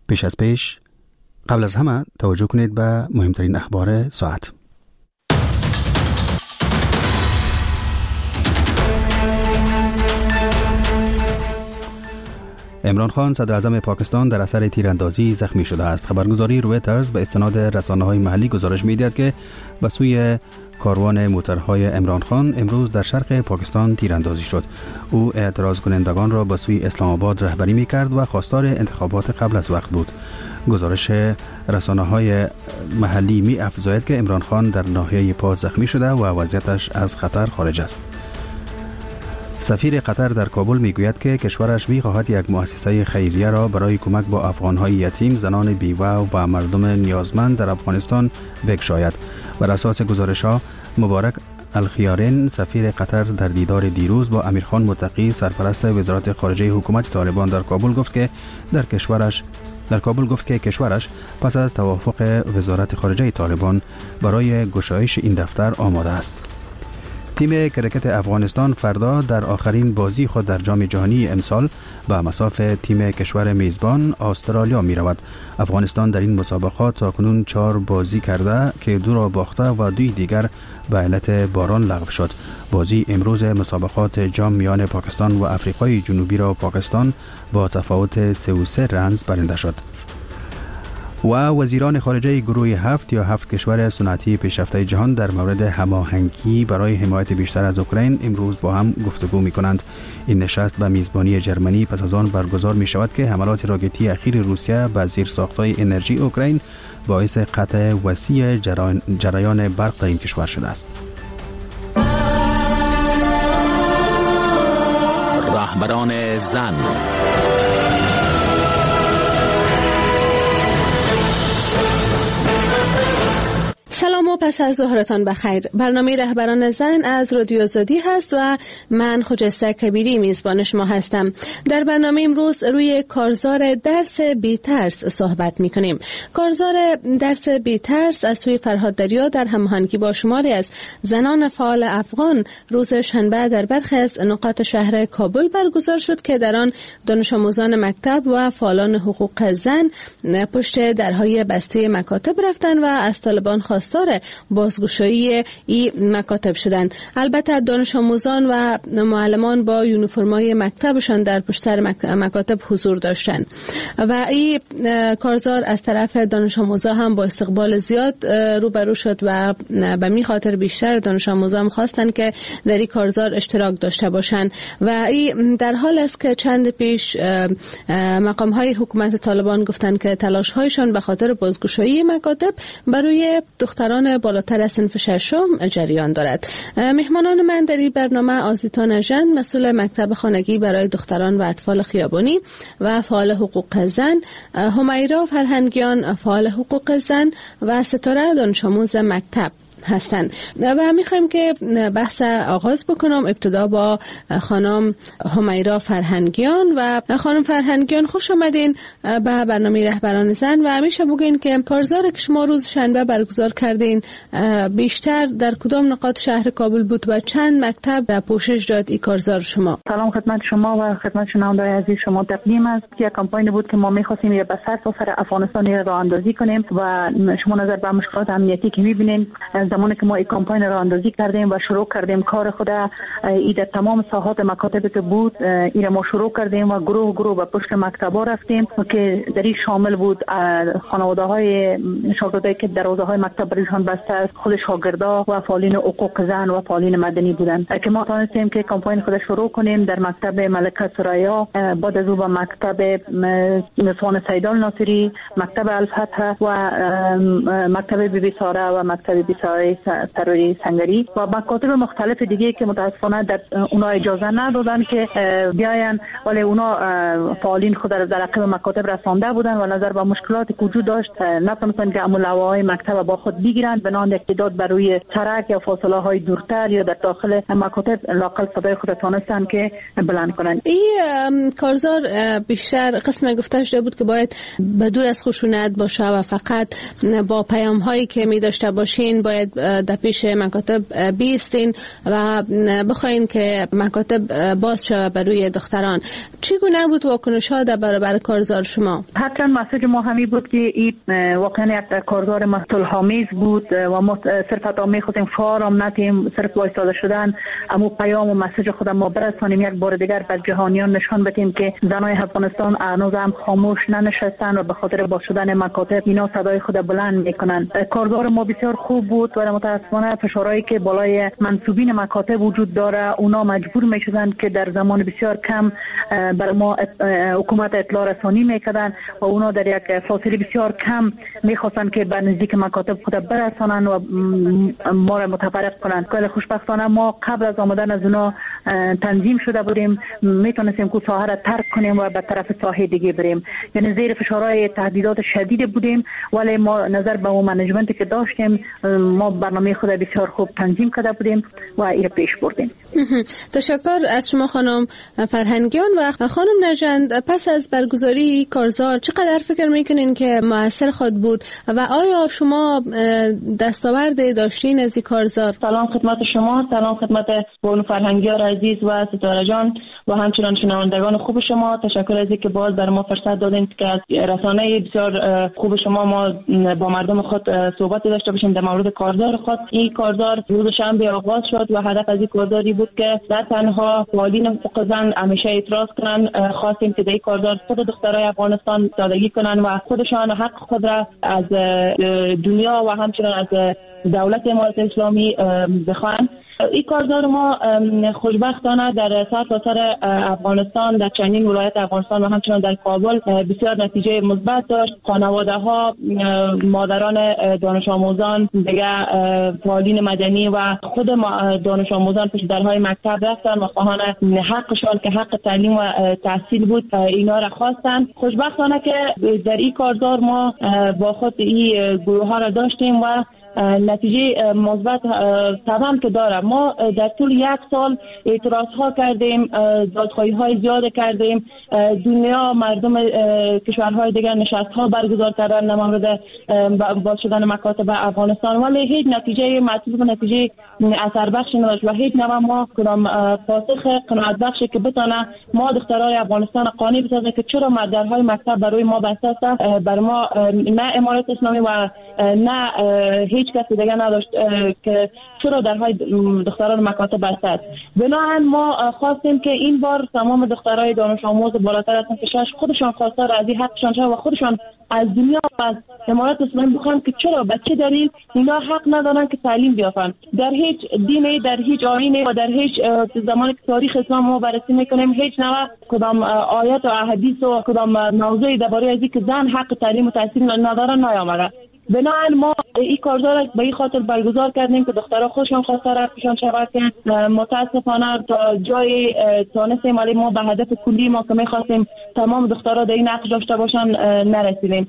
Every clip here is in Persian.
پیش قبل از همه توجه کنید به مهمترین اخبار ساعت. عمران خان صدر اعظم پاکستان در اثر تیراندازی زخمی شده است. خبرگزاری رویترز به استناد رسانه‌های محلی گزارش می‌دهد که به سوی کاروان موترهای عمران خان امروز در شرق پاکستان تیراندازی شد. او اعتراض کنندگان را به سوی اسلام آباد رهبری می‌کرد و خواستار انتخابات قبل از وقت بود. گزارش رسانه‌های محلی می‌افزاید که عمران خان در ناحیه پا زخمی شده و وضعیتش از خطر خارج است. سفیر قطر در کابل میگوید که کشورش می‌خواهد یک مؤسسه خیریه را برای کمک با افغان‌های یتیم، زنان بیوه و مردم نیازمند در افغانستان بگشاید. بر اساس گزارش‌ها مبارک الخیارین سفیر قطر در دیدار دیروز با امیرخان متقی سرپرست وزارت خارجه حکومت طالبان در کابل گفت که کشورش پس از توافق وزارت خارجه طالبان برای گشایش این دفتر آماده است. تیم کرکت افغانستان فردا در آخرین بازی خود در جام جهانی امسال به مصاف تیم کشور میزبان استرالیا می رود. افغانستان در این مسابقات تاکنون 4 بازی کرده که 2 را باخته و 2 دیگر به علت باران لغو شد. بازی امروز مسابقات جام میان پاکستان و آفریقای جنوبی را پاکستان با تفاوت 3-3 رنز برنده شد. و وزیران خارجه گروه 7 کشور صنعتی پیشرفته جهان در مورد هماهنگی برای حمایت بیشتر از اوکراین امروز با هم گفتگو می‌کنند. این نشست به میزبانی جرمنی پس از آن برگزار می شود که حملات راکتی اخیر روسیه به زیرساخت‌های انرژی اوکراین باعث قطع وسیع جریان برق در این کشور شده است. رهبران زن. سلام و پس از ظهرتان بخیر. برنامه رهبران زن از رادیو آزادی هست و من خجسته کبیری میزبان شما هستم. در برنامه امروز روی کارزار درس بی ترس صحبت میکنیم. کارزار درس بی ترس از سوی فرهاد دریا در هماهنگی با شماری از زنان فعال افغان روز شنبه در برخی از نقاط شهر کابل برگزار شد که در آن دانش آموزان مکتب و فعالان حقوق زن پشت درهای بسته مکاتب رفتند و از طالبان خواستار بازگشایی این مکاتب شدند. البته دانش آموزان و معلمان با یونیفرمای مکتبشان در پشت سر مکاتب حضور داشتند و این کارزار از طرف دانش آموزا هم با استقبال زیاد روبرو شد و به می خاطر بیشتر دانش آموزان خواستند که در این کارزار اشتراک داشته باشند و این در حال است که چند پیش مقام های حکومت طالبان گفتند که تلاش هایشان به خاطر بازگشایی مکاتب برای دختران بالاتر از صنف ششم جریان دارد. مهمانان من در این برنامه آزیتا نژند مسئول مکتب خانگی برای دختران و اطفال خیابانی و فعال حقوق زن، همیرا فرهنگیان فعال حقوق زن و ستاره دانش آموز مکتب هستند و میخوایم که بحث آغاز بکنم. ابتدا با خانم همیرا فرهنگیان. و خانم فرهنگیان خوش آمدین به برنامه رهبران زن و همیشه بگین که کارزار که شما روز شنبه برگزار کردین بیشتر در کدام نقاط شهر کابل بود و چند مکتب را پوشش داد این کارزار شما؟ سلام خدمت شما و خدمت شنوندگان عزیز. شما تقدیم است که کمپین بود که ما می‌خواستیم یه به سر افغانستان راه اندازی کنیم و شما نظر به مشکلات امنیتی که می‌بینید زمانی که ما این کمپین راه اندازی کردیم و شروع کردیم کار خود در تمام ساحات مکاتبی که بود این ما شروع کردیم و گروه به پشت مکتبا رفتیم که در این شامل بود خانواده‌های شاگردایی که دروازه‌های مکتب برایشان بسته است، خود شاگردا و فعالین حقوق زن و فعالین مدنی بودند که ما تونستیم که کمپین خود شروع کنیم در مکتب ملکه ثریا، بعد از اون به مکتب نسوان سیدال ناصری، مکتب الفتح و مکتب بی بی ساره و مکتب بی ساره سروری سنگری و مکاتب مختلف دیگه که متاسفانه در اونا اجازه ندادن که بیاین، ولی اونا فعالین خود در عقب مکاتب رسانده بودن و نظر به مشکلاتی که وجود داشت نتونستن که لوحه‌های مکتب با خود بگیرن، بنان اقتداد بر روی سرک یا فاصله های دورتر یا در داخل مکاتب لاقل صدای خود تونستن که بلند کنن. این کارزار بیشتر قسم گفته شده بود که باید به دور از خشونت باشه و فقط با پیام هایی که می داشته باشین باید در پیش مکاتب بیستین و بخواین که مکاتب باز شود برای دختران. چگونه بود واکنش ها در برابر کارزار شما؟ حتما مسیج ما همی بود که این واقعا یک کارزار مسئولیت‌آمیز بود و ما صرف تا می‌خواستیم فارم نتیم صرف وایساده شدن اما پیام و مسیج خود ما برسانیم یک بار دیگر بر جهانیان نشان بدیم که زنای افغانستان هنوز هم خاموش ننشستن و به خاطر باز شدن مکاتب اینا صدای خود بلند میکنن. کارزار ما بسیار خوب بود و متاسفانه فشارهایی که بالای منصوبین مکاتب وجود داره اونا مجبور میشدن که در زمان بسیار کم بر ما حکومت اطلاع رسانی میکردن و اونا در یک فاصله بسیار کم میخواستن که به نزدیک مکاتب خود برسانن و ما را متفرق کنن. که خوشبختانه ما قبل از آمدن از اونا تنظیم شده بودیم، میتونستیم که ساحه را ترک کنیم و به طرف ساحه دیگه بریم. یعنی زیر فشارهای تهدیدات شدید بودیم ولی ما نظر به اون منیجمنتی که داشتیم ما برنامه خود بسیار خوب تنظیم کرده بودیم و این پیش بردیم. تشکر از شما خانم فرهنگیان. و خانم نژند، پس از برگزاری کارزار چقدر فکر میکنین که مؤثر خود بود و آیا شما دستاورد داشتین از این کارزار؟ سلام خدمت شما، سلام خدمت بانو فرهنگیان عزیز و ستاره جان و همچنان شنوندگان خوب شما. تشکر از اینکه باز بر ما فرصت دادین که از رسانه بسیار خوب شما ما با مردم خود صحبت داشته باشیم در مورد کارزار خود. این کارزار روز شنبه آغاز شد و هدف از این کارزاری بود که نه تنها فعالین حقوق زن همیشه اعتراض کنن، خواستیم که در این کارزار خود دخترای افغانستان سادگی کنن و خودشان حق خود را از دنیا و همچنان از دولت امارات اسلامی بخواهند. این کارزار ما خوشبختانه در سرتاسر افغانستان، در چندین ولایت افغانستان و همچنان در کابل بسیار نتیجه مثبت داشت. خانواده ها، مادران دانش آموزان، دیگه فعالین مدنی و خود دانش آموزان پیش درهای مکتب رفتن و خواهان حقشان که حق تعلیم و تحصیل بود اینا را خواستن. خوشبختانه که در این کارزار ما با خود این گروه ها را داشتیم و نتیجه مثبت تمام که داره. ما در طول یک سال اعتراض ها کردیم، دادخواهی های زیاد کردیم، دنیا مردم کشورهای دیگر نشست ها برگزار کردن در مورد باز شدن مکاتب افغانستان ولی هیچ نتیجه مطلوب و نتیجه اثر بخش نداشت و هیچ نوع ما کدام پاسخ قناعت بخشی که بتونه ما دخترای افغانستان قانع بسازه که چرا درهای مکتب برای ما بسته است. بر ما نه امارات اسلامی و نه هیچ کسی دیگه نداشت که چرا درهای دختران مکاتب بسته است. بنابراین ما خواستیم که این بار تمام دخترای دانش آموز بالاتر از 6 خودشان خواستار از این حقشان شد و خودشان از دنیا و از امارات اسلامی بخوان که چرا به چه دلیل اینا حق ندارن که تعلیم بیافن. در هیچ دینی، در هیچ آیینی و در هیچ زمانی که تاریخ اسلام ما بررسی میکنیم هیچ نوع کدام آیات و احادیث و کدام موضوعی درباره از اینکه زن حق تعلیم و تحصیل ندارن نیامده. بنابراین ما این کارزار به این خاطر برگزار کردیم که دخترها خودشان خواستار حقشان شود که متاسفانه تا جای تانستیم ولی ما به هدف کلی ما که می‌خواستیم تمام دخترها در این حق داشته باشن نرسیدیم.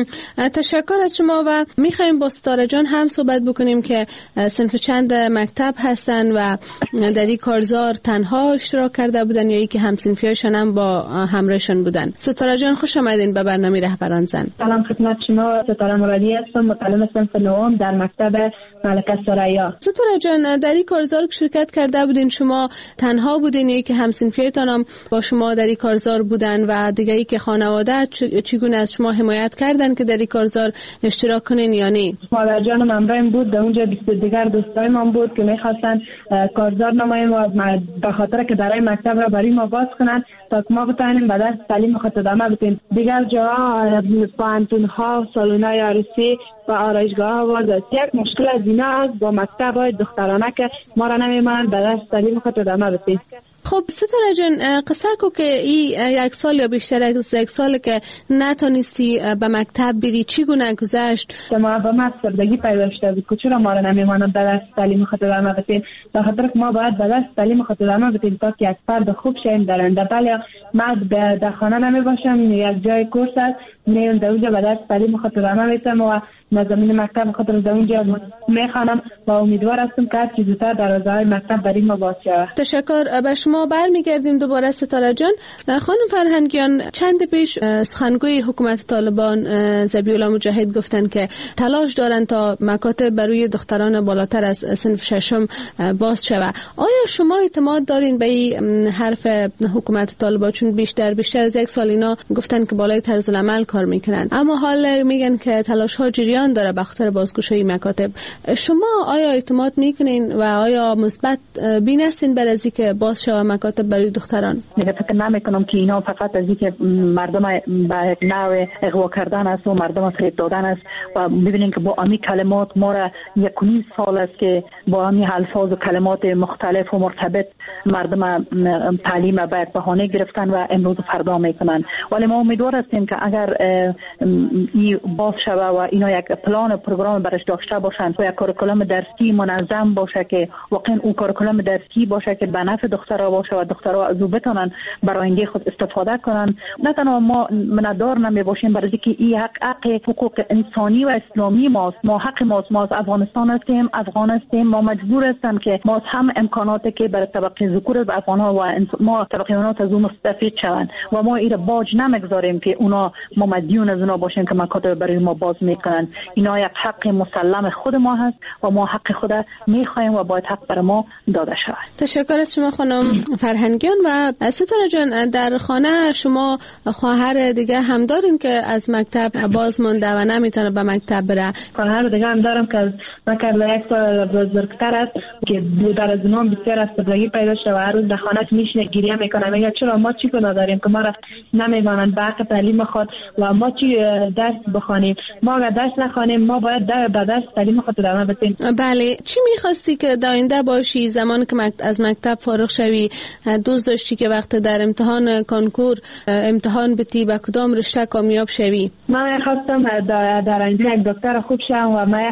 تشکر از شما و می‌خوایم با ستاره جان هم صحبت بکنیم که صنف چند مکتب هستن و در این کارزار تنها اشتراک کرده بودن یا اینکه همصنفیاشون هم با همراهشون بودن. ستاره جان خوش آمدین به برنامه رهبران زن. سلام خدمت شما، ستاره مرادی هستم، متعلم صنف نهم در مکتب ملکه ثریا. ستاره جان در این کارزار که شرکت کرده بودین شما تنها بودین یا که همصنفیتان هم با شما در این کارزار بودن و دیگه که خانواده چگونه از شما حمایت کردن که در این کارزار اشتراک کنین یا نه؟ مادر جانم همراهم بود، در اونجا 20 دیگر دوستای من بود که می‌خواستن کارزار نماییم و به خاطر که درای مکتب را برای ما باز کنن تا ما بتونیم به درس تعلیم خود ادامه بدیم. دیگر جاها پانتون‌ها، سالن‌های عروسی و آرایشگاه ها یک مشکل از اینا است با مکتب های دخترانه که ما را نمی‌مانند به درس تعلیم خود ادامه بدیم. خب ستاره جان قصه کو که این یک سال یا بیشتر از یک سال که نتونستی به مکتب بری چگونه گذشت؟ ما به ما سردگی پیدا شده بود که چرا ما را نمی‌مانند به درس تعلیم خود ادامه بدیم. به خاطر که ما باید به درس تعلیم خود ادامه بدیم تا که یک فرد خوب شیم در آینده. بله ما در خانه نمی‌باشم، یک جای کورس است میرم در اونجا به درس تعلیم خود ادامه میدم و مضامین مکتب خود در اونجا میخوانم و امیدوار هستم که هر چیز زودتر دروازه‌های مکتب برای ما باز شود. تشکر. به شما برمیگردیم دوباره ستاره جان. خانم فرهنگیان، چند پیش سخنگوی حکومت طالبان ذبیح الله مجاهد گفتن که تلاش دارن تا مکاتب برای دختران بالاتر از صنف ششم باز شود. آیا شما اعتماد دارین به این حرف حکومت طالبان؟ چون بیشتر از یک سال اینا گفتن که بالای طرز العمل کار میکنن، اما حال میگن که تلاش ها جریان داره به خاطر بازگشایی مکاتب. شما آیا اعتماد میکنین و آیا مثبت بین هستین بر از اینکه باز شود مکاتب برای دختران؟ من فکر نمیکنم که اینا فقط از اینکه مردم به نوع اغوا کردن است و مردم فریب دادن است و ببینین که با امی کلمات ما را 1.5 سال است که با امی الفاظ و کلمات مختلف و مرتبط مردم تعلیم به بهانه گرفتن و امروز و فردا میکنن. ولی ما امیدوار هستیم که اگر این باز شود و اینا یک پلان و پروگرام برش داشته باشند و یک کاریکولوم درسی منظم باشه که واقعا اون کاریکولوم درسی باشه که به نفع دخترها باشه و دخترها از او بتونن برای آینده خود استفاده کنن. نه تنها ما مندار نمی باشیم برای اینکه این حق حقوق انسانی و اسلامی ماست. ما حق ماست. ما از افغانستان هستیم، افغان هستیم. ما مجبور هستیم که ما هم امکاناتی که برای طبقه ذکور و افغان‌ها و ما طبقه اونات از اون مستفید شوند و ما ایره باج نمیگذاریم که اونا ما مدیون از اونا باشیم که مکاتب برای ما باز میکنن. اینا یک حق مسلم خود ما هست و ما حق خود میخوایم و باید حق برای ما داده شود. تشکر از شما خانم فرهنگیان. و ستاره جان، در خانه شما خواهر دیگه هم دارین که از مکتب باز مونده و نمیتونه به مکتب بره؟ خواهر دیگه هم دارم که از مکتب 1 سال بزرگتر است که در از اونام بسیار استفادگی پیدا شده و هر روز در خانه میشینه گریه میکنه، میگه چرا ما چی گناه داریم که ما را نمیمانند به حق تعلیم خود و ما چی درس بخوانیم؟ ما اگر درس نخوانیم ما باید به درس تعلیم خود ادامه بدیم. بله. چی میخواستی که در آینده باشی زمانی که از مکتب فارغ شوی؟ دوست داشتی که وقت در امتحان کنکور امتحان بتی به کدام رشته کامیاب شوی؟ من خواستم در آینده یک دکتر خوب شم و من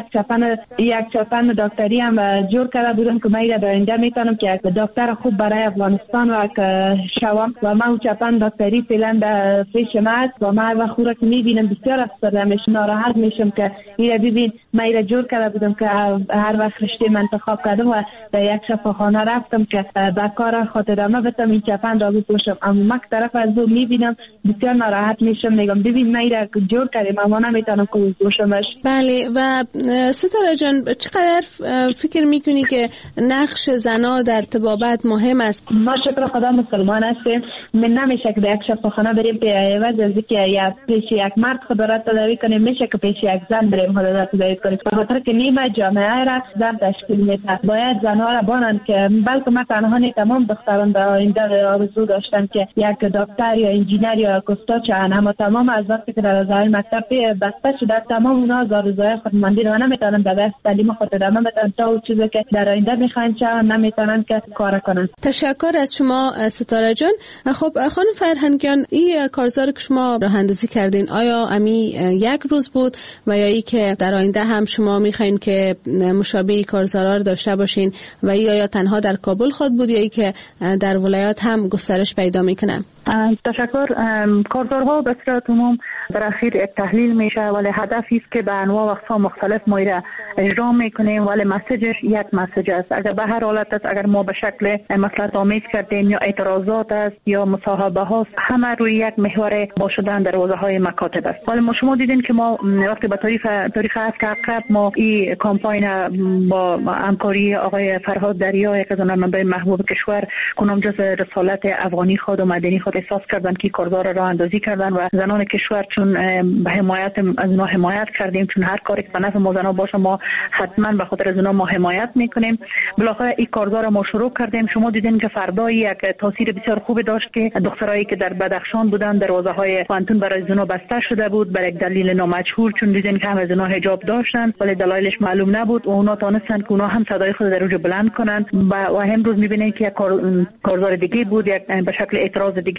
یک چپن دکتری هم جور کرده بودم که من در آینده میتونم که یک دکتر خوب برای افغانستان و شوم و من اون چپن دکتری فعلا در پیش ما است و من وقت خورا که میبینم بسیار افسرده میشم، ناراحت میشم که ایره ببین من ایره جور کرده بودم که هر وقت رشته من انتخاب کردم و در یک شفاخانه رفتم که به کار خود ادامه بدم این چپن را بپوشم، اما من طرف از او میبینم بسیار ناراحت میشم، میگم ببین من ایره جور کردم اما نمیتونم که بپوشمش. بله. و ستاره جان، چقدر فکر میکنی که نقش زنا در طبابت مهم است؟ ما شکر خدا مسلمان هستیم، من نمیشه که در یک شفاخانه بریم عوض از اینکه پیش یک مرد خدا را تداوی کنیم میشه که پیش یک زن بریم خدا را تداوی کنیم، به خاطر که نیمه جامعه را زن تشکیل میده. باید زنها را بانند که بلکه من تنها نه، تمام دختران در آینده آرزو داشتن که یک دکتر یا انجینر یا استاد شوند، اما تمام از وقتی که در راه مکتب بسته شده تمام اونا آرزوهای خودماندی رو نمیتونن به دست تعلیم خود ادامه بدن تا اون چیزی که در آینده میخواین شوند نمیتونن که کار کنن. تشکر از شما ستاره جان. خب خانم فرهنگیان، این کارزار که شما راه اندازی کردین آیا امی یک روز بود و یا ای که در آینده هم شما میخواین که مشابه کارزارا رو داشته باشین و یا تنها در کابل خود بود یا ای که در ولایات هم گسترش پیدا میکنه؟ تشکر. کارزارها به صورت عموم در اخیر یک تحلیل میشه ولی هدفی است که به انواع و اقسام مختلف ما را اجرا میکنیم ولی مسیجش یک مسیج است. اگر به هر حالت است، اگر ما به شکل مصلحت آمیز کردیم یا اعتراضات است یا مصاحبه هاست، همه روی یک محور با شدن دروازه های مکاتب است. ولی ما شما دیدین که ما وقتی به تاریخ هفته عقب ما این کمپاین با همکاری آقای فرهاد دریا، یک از منابع محبوب کشور، کنم جز رسالت افغانی خود و مدنی خود احساس کردن که کارزار راه اندازی کردن و زنان کشور چون به حمایت از اونا حمایت کردیم، چون هر کاری که به نفع ما زنا باشه ما حتما به خاطر از اونا ما حمایت میکنیم. بالاخره این کارزار ما شروع کردیم. شما دیدین که فردا یک تاثیر بسیار خوبی داشت که دخترایی که در بدخشان بودن دروازه های پانتون برای زنا بسته شده بود برای یک دلیل نامجهول، چون دیدین که هم از اونا حجاب داشتن ولی دلایلش معلوم نبود و اونا تونستن که اونا هم صدای خود در اونجا بلند کنن و امروز میبینین که یک کارزار دیگه بود، یک به شکل اعتراض دیگه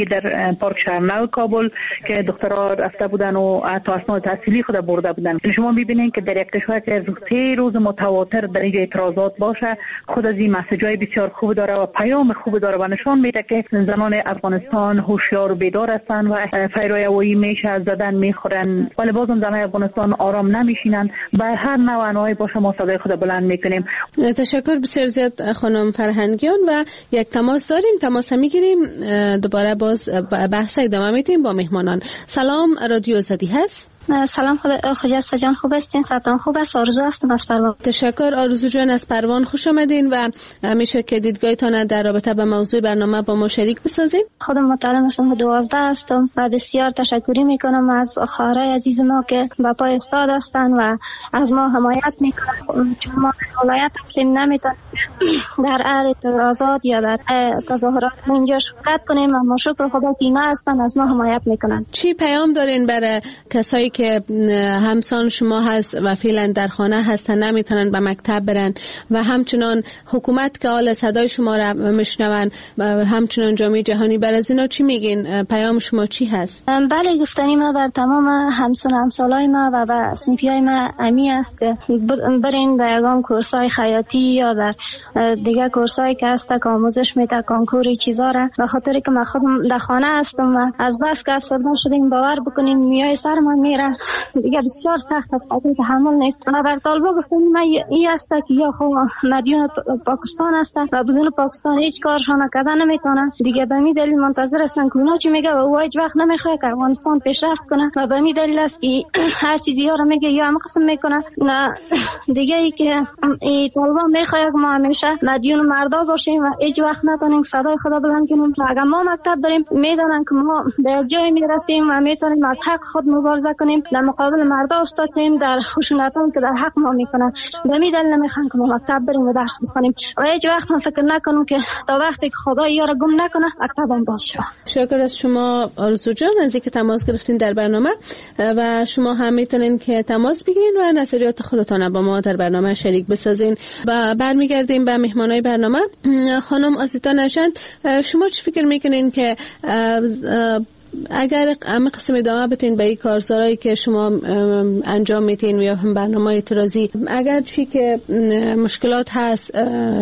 در پارک شهرنو کابل که دخترها رفته بودن و تا اسناد تحصیلی خود برده بودن. شما می‌بینید که در یک کشور که 3 روز متواتر در این اعتراضات باشه، خود از این مسیج‌های بسیار خوب داره و پیام خوب داره و نشان میده که زنان افغانستان هوشیار و بیدار هستند و فیرای هوایی میشه زدن میخورن، ولی بازم زنان افغانستان آرام نمیشینن. به هر نوع انواعی باشه ما صدای خود بلند میکنیم. تشکر بسیار زیاد خانم فرهنگیان و یک تماس داریم، تماس میگیریم، دوباره باز بحث ادامه میدیم با مهمانان. سلام، رادیو آزادی هست. سلام، خجسته جان خوب هستین؟ سلام خوب است. آرزو هستم از پروان. تشکر آرزو جان از پروان، خوش آمدین و میشه که دیدگاهتان در رابطه با موضوع برنامه با ما شریک بسازین. خودم محترم صنف 12 هستم و بسیار تشکری میکنم از خواهرای عزیز ما که با پای استاد هستن و از ما حمایت میکنن، چون ما ولایت هستیم نمیتونیم در اعتراضات یا در تظاهرات اینجا شرکت کنیم، اما شکر خدا که اینا هستن از ما حمایت میکنن. چی پیام دارین برای کسایی که همسان شما هست و فعلا در خانه هستن نمیتونن به مکتب برن و همچنان حکومت که حال صدای شما را میشنون، همچنان جامعه جهانی، بر از اینا چی میگین؟ پیام شما چی هست؟ بله، گفتنی ما در تمام همسالای ما و صنفیای ما امی است که برین در یگان کورسای خیاطی یا در دیگه کورسایی که هست که آموزش میده، کانکوری چیزا را، به خاطر که من خودم در خانه هستم و از بس که افسرده شدیم باور بکنین میای سر ما میره دیگه بسیار سخت است، قطعی تحمل نیست. و بر طالبا گفتم من این است که یا خو مدیون پاکستان است و بدون پاکستان هیچ کارشان نکردن نمیتونن دیگه. به می دلیل منتظر هستن که اونا چی میگه و او هیچ وقت نمیخواد که افغانستان پیشرفت کنه و به می دلیل است که هر چیزی ها رو میگه یا هم قسم میکنه. نه دیگه ای که این طالبا میخواد که ما همیشه مدیون مردا باشیم و هیچ وقت نتونیم صدای خدا بلند کنیم. اگر ما مکتب بریم میدونن که ما به جای میرسیم و میتونیم از حق خود مبارزه کنیم، در مقابل مردا استادیم در خشونتان که در حق ما میکنن. به می دلیل نمیخوان که ما مکتب بریم و درس بخونیم و هیچ وقت هم فکر نکنم که تا وقتی که خدا یارو گم نکنه مکتبم باز شه. شکر از شما آرزو جان از اینکه تماس گرفتین در برنامه و شما هم میتونین که تماس بگیرین و نظریات خودتان با ما در برنامه شریک بسازین. و برمیگردیم به مهمانای برنامه. خانم آزیتا نژاد، شما چی فکر میکنین که اگر همه قسم ادامه بتین به این کارزارایی که شما انجام میتین یا هم برنامه اعتراضی، اگر چی که مشکلات هست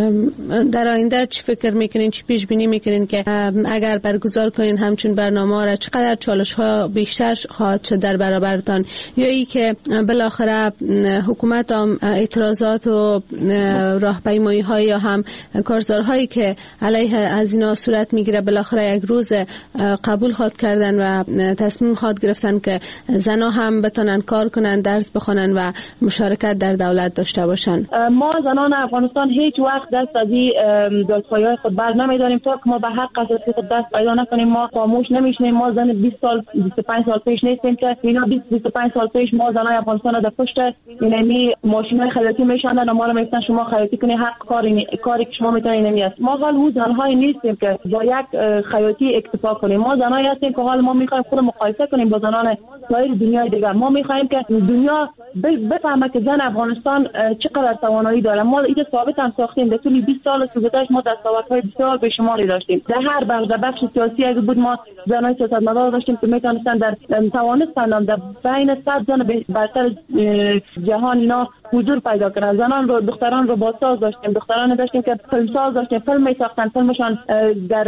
در آینده چی فکر میکنین، چی پیش بینی میکنین که اگر برگزار کنین همچون برنامه را چقدر چالش ها بیشتر خواهد شد در برابرتان، یا ای که بالاخره حکومت هم اعتراضات و راهپیمایی های یا هم کارزارهایی که علیه از اینا صورت میگیره بالاخره یک روز قبول خواهد کرد و تصمیم خواهد گرفتن که زنها هم بتونن کار کنن، درس بخونن و مشارکت در دولت داشته باشن. ما زنان افغانستان هیچ وقت دست از این دادخواهی‌های خود بر نمیداریم تا که ما به حق اساسی خود دست پیدا نکنیم. ما خاموش نمیشیم. ما زن 20 سال 25 سال پیش نیستیم که اینا 25 سال پیش ما زنان افغانستان در پشت اینمی ماشین‌های خیاطی میشوندن و ما رو میگفتن شما خیاطی کنی، حق کاری که شما میتونید نمیاست. ما حال زن‌های نیستیم که با یک خیاطی اکتفا کنیم. ما زنایی هستیم که حال ما میخوایم خود مقایسه کنیم با زنان سایر دنیای دیگر. ما میخوایم که دنیا بفهمه که زن افغانستان چقدر توانایی داره. ما این ثابت هم ساختیم. در طول 20 سال گذشته ما دستاوردهای بسیار بشماری داشتیم. در هر بخش سیاسی اگه بود ما زنای سیاستمدار داشتیم که میتونستن توانستن در بین 100 زن برتر جهان اینا حضور پیدا کنن. زنان رو، دختران رو بازساز داشتیم، دختران داشتیم که فیلمساز داشتیم، فیلم میساختن، فیلمشان در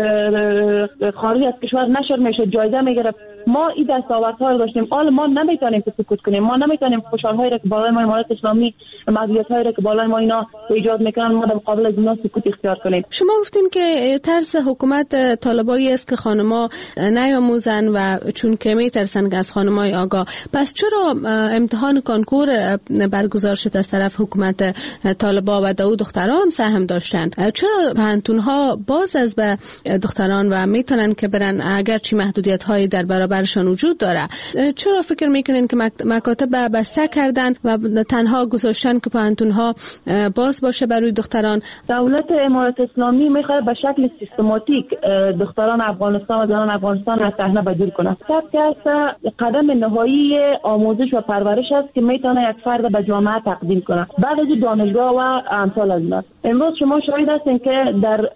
خارج از کشور نشر میشد، جایزه میگرفت. ما این دستاوردها رو داشتیم. حالا ما نمیتونیم که سکوت کنیم. ما نمیتونیم خوشحال‌هایی را که بالای ما امارات اسلامی، مزیت‌هایی را که بالای ما اینا ایجاد میکنن، ما در مقابل از اینا سکوت اختیار کنیم. شما گفتین که طرز حکومت طالبایی است که خانم‌ها نیاموزن و چون که میترسن از خانم‌های آگاه. پس چرا امتحان کنکور برگزار شد از طرف حکومت طالبا و دو دخترها هم سهم داشتن؟ چرا پانتون‌ها باز از به دختران و میتونن که برن اگرچه محدودیت‌هایی در برابرشان وجود داره؟ چرا فکر میکنین که مکاتب بسته کردن و تنها گذاشتن که پانتون‌ها باز باشه برای دختران؟ دولت امارات اسلامی میخواد به شکل سیستماتیک دختران افغانستان و زنان افغانستان را صحنه بدل کنه. سبک است قدم نهایی آموزش و پرورش است که میتونه یک فرد به جامعه تقدیم کنند. بعد از دانشگاه و امثال از اینا امروز شما شاهد هستین که در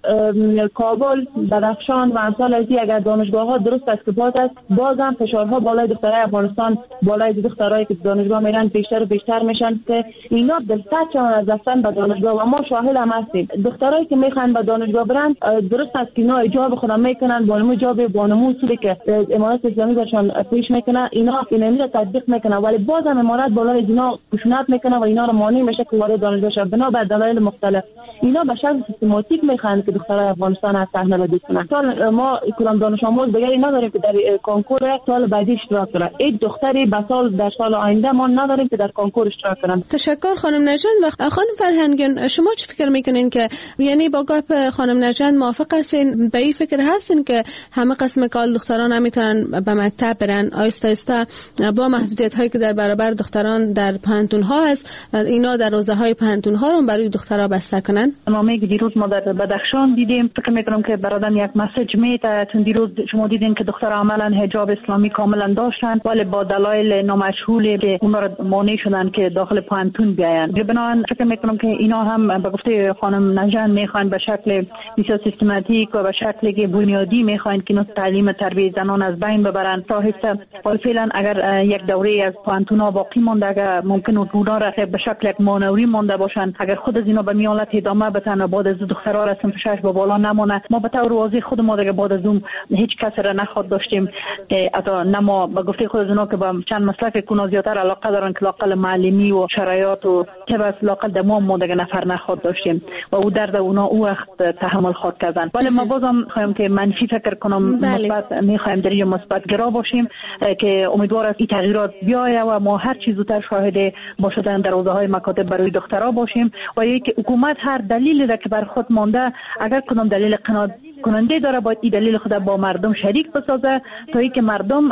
کابل، بدخشان و امثال از اگر دانشگاه ها درست است که باز هم فشارها بالای دخترای افغانستان، بالای دخترایی که دانشگاه میرن بیشتر و بیشتر میشن که اینا دلتچ از رفتن به دانشگاه و ما شاهد هم هستیم. دخترایی که میخوان به دانشگاه برن درست است که اینا حجاب خودم میکنن، بانمو حجاب بانمو اصولی که امارات اسلامی برشان پیش میکنه اینا رو تطبیق میکنه، ولی باز هم امارات بالای اینا خشونت میکنه و اینا رو مانع میشه که وارد دانشگاه شن بنا بر دلایل مختلف. اینا به شکل سیستماتیک میخوان که دخترای افغانستان از صحنه رد کنن. سال ما کدام دانش آموز دیگری نداریم که در کنکور سال بعدی اشتراک کنه. این دختری در سال آینده ما نداریم که در کنکور اشتراک کنن. تشکر خانم نجان. و خانم فرهنگیان شما چه فکر میکنین که یعنی با گپ خانم نجان موافق هستین؟ به این فکر هستین که همه قسم کال دختران نمیتونن به مکتب برن؟ آیسته آیسته با محدودیت هایی که در برابر دختران در پانتون ها هست اینا در حوزه های پانتون ها رو برای دخترها بسته کنن؟ نامه‌ای که دیروز ما در بدخشان دیدیم فکر میکنم که برادم یک مسیج میده. چون دیروز شما دیدین که دخترها عملا حجاب اسلامی کاملا داشتن ولی با دلایل نامشهولی که اونا را مانع شدن که داخل پانتون بیاین. بنابراین فکر میکنم که اینا هم به گفته خانم نجان میخوان به شکل بسیار سیستماتیک و به شکلی که بنیادی میخوان که اینا تعلیم تربیت زنان از بین ببرن. تا هفته فعلا اگر یک دوره از پانتونا باقی مونده اگر ممکن اونا را به شکل یک مانوری مونده باشن اگر خود از اینا به میانات ادامه بدن بعد از دخترها رسم فشش با بالا نمونه. ما به طور واضح خود ما دیگه بعد از اون هیچ کس را نخواد داشتیم که حتی نه ما به گفته خود از اونا که با چند مسلک کونا زیاتر علاقه دارن که لاقل معلمی و شرایط و که بس لاقل دمام ما دیگه نفر نخواد داشتیم و او درد اونا او وقت تحمل خود کردن. ولی ما بازم خواهیم که منفی فکر کنم مثبت میخوایم در یه مثبت گرا باشیم که امیدوار است این تغییرات بیاید و ما هر چیز زودتر شاهد باشدن در حوزه‌های مکاتب برای دخترها باشیم و یک حکومت هر دلیلی را که بر خود مانده اگر کدام دلیل قناعت کننده داره باید این دلیل خود با مردم شریک بسازه تا اینکه مردم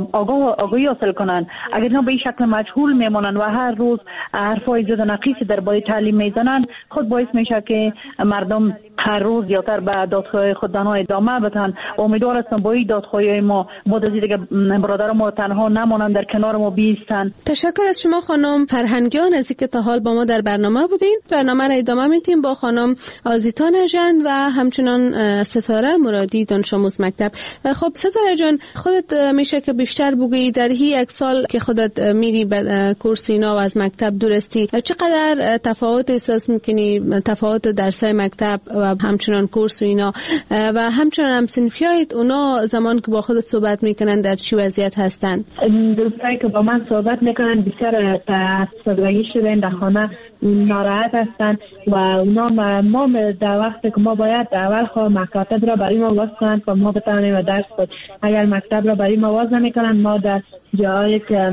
آگاهی حاصل کنن. اگر اینا به این شکل مجهول میمونن و هر روز حرفای زد و نقیص درباره تعلیم میزنن خود باعث میشه که مردم هر روز زیاتر به دادخواهی خود ادامه بدن. امیدوار هستم با این دادخواهی ما بعد از دیگه برادران ما تنها نمونن در کنار ما بیستن. تشکر از شما خانم فرهنگیان از اینکه تا حال با ما در برنامه بودین. برنامه را ادامه میدیم با خانم آزیتا نژاد و همچنان ستاره مرادی دانش آموز مکتب. خب ستاره جان خودت میشه که بیشتر بگی در یک سال که خودت میری به کورس اینا و از مکتب دورستی چقدر تفاوت احساس میکنی؟ تفاوت درسای مکتب و همچنان کورس و اینا و همچنان هم صنفیایت اونا زمان که با خودت صحبت میکنن در چی وضعیت هستن؟ دوستایی که با من صحبت میکنن بیشتر سادگی شدن در خانه ناراحت هستن و اونا ما در وقتی که ما باید اول مکاتب را برای ما واز کنن که ما بتوانیم درس خود اگر مکتب را برای ما واز نمیکنن ما در جایی که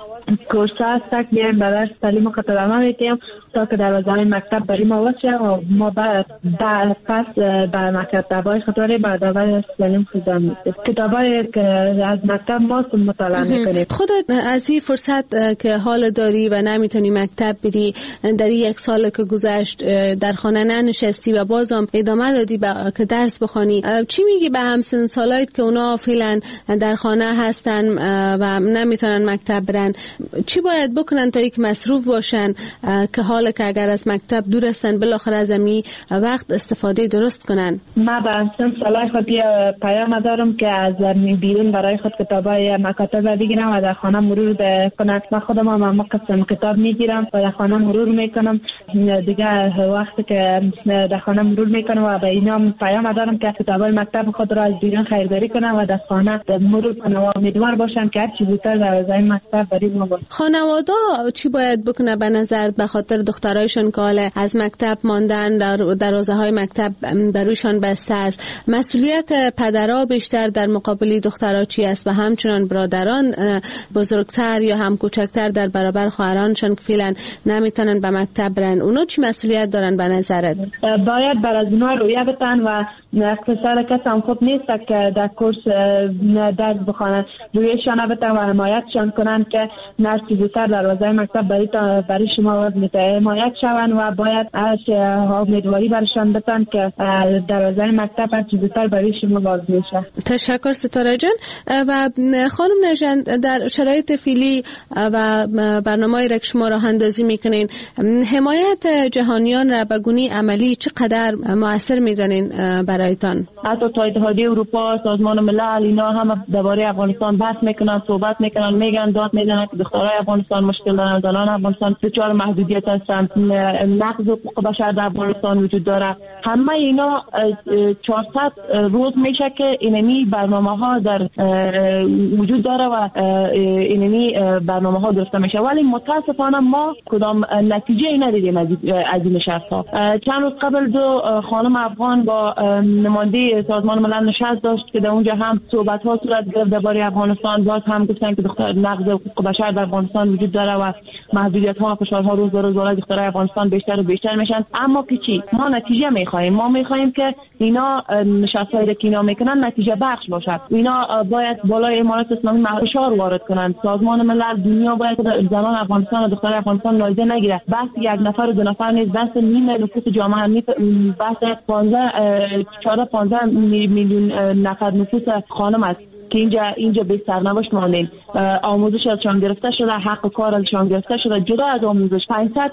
کورس هست بیایم به درس تعلیم خود ادامه میدیم تا که در وزارت مکتب برای ما واز شد و ما بعد پس به مکتب‌های خود بعد از تعلیم خود میدیم. کتابایی که از مکتب ما مطالعه میکنیم. خودت از این فرصت که حال داری و نمیتونی مکتب بری در یک سال که گذشت در خانه ننشستی و بازم ادامه دادی که درس بخوانی چی میگی به همسن سالایت که اونا فعلا در خانه هستن و نمیتونن مکتب برن؟ چی باید بکنن تا یک مصروف باشن که حالا که اگر از مکتب دور هستن بالاخره از امی وقت استفاده درست کنن؟ ما به همسن سالای خود پیام دارم که از بیرون برای خود کتابای مکاتب بگیرم و در خانه مرور کنم. من خودم هم قسم کتاب میگیرم و در خانه مرور میکنم. دیگه وقتی که در خانه مرور میکنم و به اینا پیام دارم که کتابای مکتب خود را از بیرون خریداری کنم و در خانه مرور کنم و امیدوار باشم که هر چی زودتر در وضعیت مکتب برای ما باشه. خانواده چی باید بکنه به نظرت به خاطر دخترایشون که از مکتب ماندن در حوزه‌های مکتب برویشان بسته است؟ مسئولیت پدرها بیشتر در مقابل دخترها چی است و همچنان برادران بزرگتر یا هم کوچکتر در برابر خواهرانشان که فعلا نمیتونن به مکتب برن اونا چی مسئولیت دارن به نظرت؟ باید بر از اونا رویه بتن و اقتصاد کس هم خوب نیست که در کورس درس بخوانن. رویشان بتن و حمایتشان کنن که نرس زودتر دروازه مکتب برای شما حمایت شوند و باید از امیدواری برشان بدن که دروازه مکتب هر زودتر برای شما باز میشه. تشکر ستاره جان. و خانم نژند، در شرایط فعلی و برنامه‌ای را که شما راه اندازی میکنین، حمایت جهانیان را به گونه عملی چقدر مؤثر میدانین برایتان؟ حتی تا اتحادیه اروپا، سازمان ملل، اینا هم درباره افغانستان بحث میکنن، صحبت میکنن، میگن داد میزنن که دخترای افغانستان مشکل دارن، زنان افغانستان دچار محدودیت هستند، نقض حقوق بشر در افغانستان وجود داره. همه اینا 400 روز میشه که اینمی برنامه‌ها در وجود داره و اینمی برنامه‌ها گرفته میشه، ولی متاسفانه ما کدام نتیجه ندیدیم از این نشست‌ها. چند روز قبل دو خانم افغان با نماینده سازمان ملل نشست داشت که در اونجا هم صحبت‌ها صورت گرفت درباره افغانستان. باز هم گفتن که نقض حقوق بشر در افغانستان وجود داره و محدودیت‌ها و فشارها روز به روز بالای دخترای افغانستان بیشتر و بیشتر میشن. اما که چی؟ ما نتیجه می‌خوایم. ما می‌خوایم که اینا نشست‌هایی که اینا میکنن نتیجه بخش باشد. اینا باید بالای امارات اسلامی فشار وارد کنند. سازمان ملل، دنیا باید زنان افغانستان و دخترای افغانستان نادیده نگیره. بحث یک نفر و دو نفر نیست، بحث نیمه نفوس جامعه هم نیست، بحث 15 میلیون نفر نفوس خانم است که اینجا به سرنوشت ماندیم. آموزش ازشان گرفته شده، حق کار ازشان گرفته شده. جدا از آموزش 500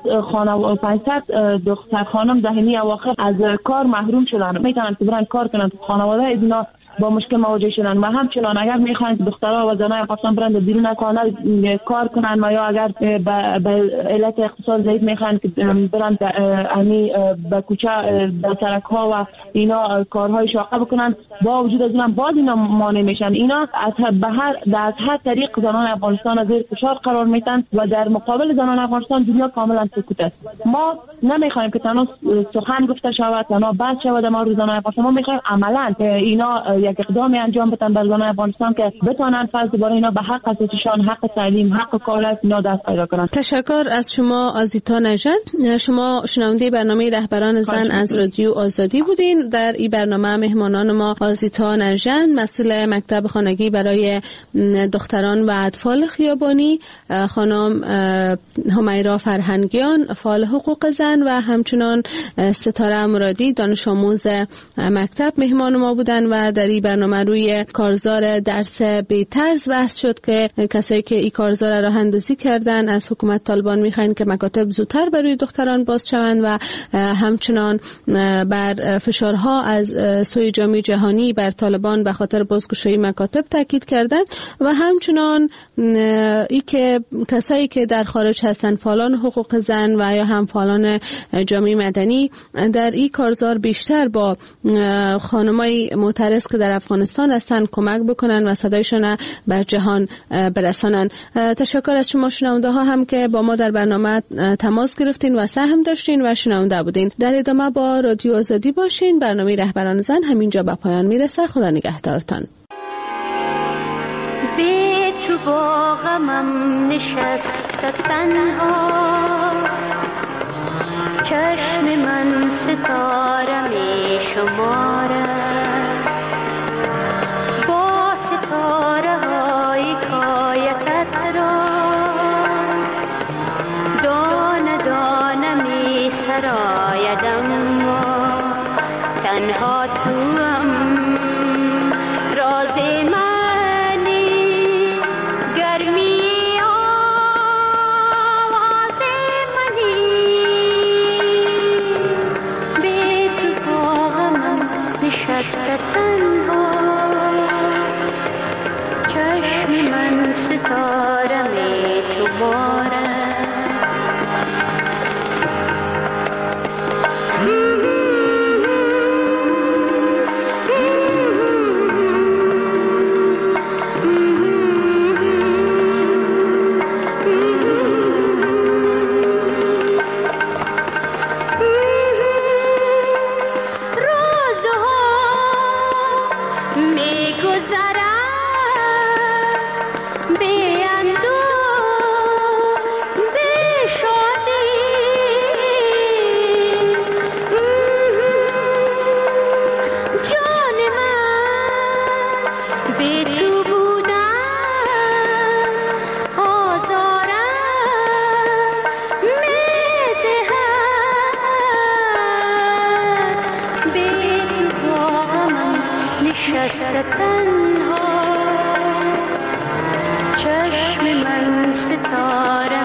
دختر خانم ذهنی اواخر از کار محروم شدن، میتونن که برن کار کنن. خانواده از اینا با مشکل مواجه شدن و همچنان اگر میخواین که دخترها و زنای افغانستان برند بیرون کانال کار کنن و یا اگر به علت اقتصاد ضعیف میخواین که برند به کوچه به سرک ها و اینا کارهای شاقه بکنن، با وجود از اونم باز اینا مانع میشن. اینا از هر طریق زنان افغانستان از زیر فشار قرار میتن و در مقابل زنان افغانستان دنیا کاملا سکوت است. ما نمیخوایم که تنها سخن گفته شود، تنها بحث شود ما روز زنان افغانستان. ما میخوایم عملا اینا یک اقدامی انجام بدن بر زنان افغانستان که بتونن فرض بر اینا به حق اساسیشان، حق تعلیم، حق کار است، اینا دست پیدا کنن. تشکر از شما آزیتا نژند. شما شنونده برنامه رهبران زن از رادیو آزادی بودین. در این برنامه مهمانان ما آزیتا نژند، مسئول مکتب خانگی برای دختران و اطفال خیابانی، خانم همیرا فرهنگیان، فعال حقوق زن و همچنان ستاره مرادی، دانش آموز مکتب مهمان ما بودن و در این برنامه روی کارزار درس بی طرز بحث شد که کسایی که این کارزار را اندازی کردن از حکومت طالبان میخواین که مکاتب زودتر برای دختران باز شوند و همچنان بر فشارها از سوی جامعه جهانی بر طالبان به خاطر بازگشایی مکاتب تاکید کردند و همچنان ای که کسایی که در خارج هستند، فعالان حقوق زن و یا هم فعالان جامعه مدنی، در این کارزار بیشتر با خانمای معترض که در افغانستان هستند کمک بکنن و صدایشان بر جهان برسانن. تشکر از شما شنونده ها هم که با ما در برنامه تماس گرفتین و سهم داشتین و شنونده بودین. در ادامه با رادیو آزادی باشین. برنامه رهبران زن همینجا به پایان میرسه. خدا نگهدارتان. بی تو با غمم نشسته تنها، چشم من ستاره می شماره، با ستاره های کایتت را دانه دانه می سرایدم و تنها توام راز منی، گرمی آواز منی، بی تو با غمم نشسته تنها، چشم من ستاره می شماره. ستاره